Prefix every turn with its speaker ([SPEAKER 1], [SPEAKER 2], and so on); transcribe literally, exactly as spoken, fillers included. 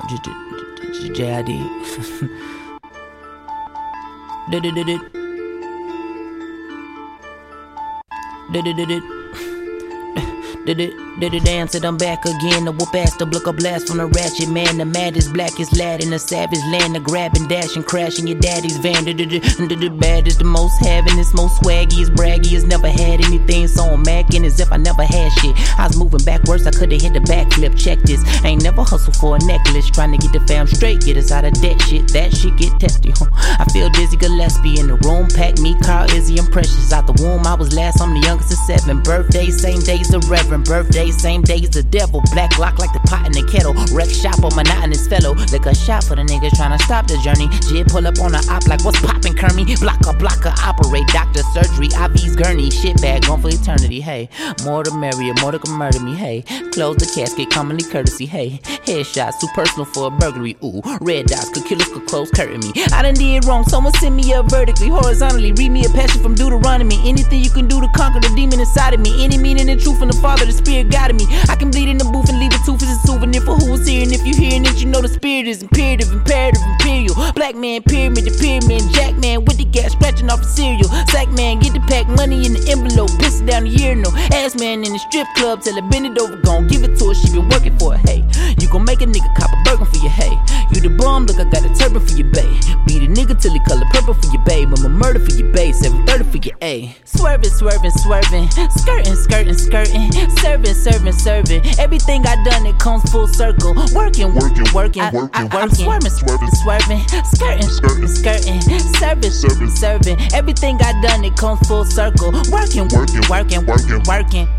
[SPEAKER 1] J I D. Did it, did it. Did it, did it. Did it, did it dance and I'm back again. The whoop ass, the block a blast from the ratchet man. The maddest, blackest lad in the savage land. The grabbing, dashing, crashing your daddy's van. Did it, did it, baddest, the most havingest, most swaggiest, braggiest. Never had anything, so I'm macking as if I never had shit. I was moving backwards, I could've hit the backflip. Check this, ain't never hustled for a necklace. Trying to get the fam straight, get us out of that shit. That shit get testy, huh? I feel Dizzy Gillespie in the room. Pack me, Carl, Izzy, and Precious. Out the womb, I was last, I'm the youngest of seven. Birthday, same days the Reverend. Birthday, same days the devil. Black lock like the pot in the kettle. Wreck shop on monotonous fellow. Lick a shot for the niggas tryna stop the journey. Jid pull up on the op like what's poppin', Kermie? Blocker, blocker, operate, doctor, surgery, I V's gurney. Shit bag, gone for eternity, hey. More the merrier, more to can murder me, hey. Close the casket, commonly courtesy, hey. Headshots, too personal for a burglary, ooh. Red dots, could killers, could close curtain me. I done did wrong, someone send me up vertically, horizontally. Read me a passage from Deuteronomy. Anything you can do to conquer the demon inside of me. Any meaning and truth from the Father, the Spirit guided me. I can bleed in the booth and leave a tooth as a souvenir for who was here. And if you hearing it, you know the spirit is imperative, imperative, imperial. Black man, pyramid, the pyramid. Jack man with the gas, scratching off a cereal. Sack man, get the pack, money in the envelope. Piss it down the urinal. Ass man in the strip club, tell her bend it over, gon' give it to her. She been working for it, hey. You gon' make a nigga cop a burger for your hey. You the bomb, look, I got a turban for your bae. Beat a nigga till he color purple for your bae. I'ma murder for your bae, seven thirty for your A. Swerving, swerving, swerving. Skirting, skirting, skirting. Serving, serving, serving. Everything I done, it comes full circle. Working, working, working, I, working, I, I, I'm swerving, swerving, swerving. Skirting, skirting, skirting. Serving, serving, serving. Everything I done, it comes full circle. Working, working, working, working, working.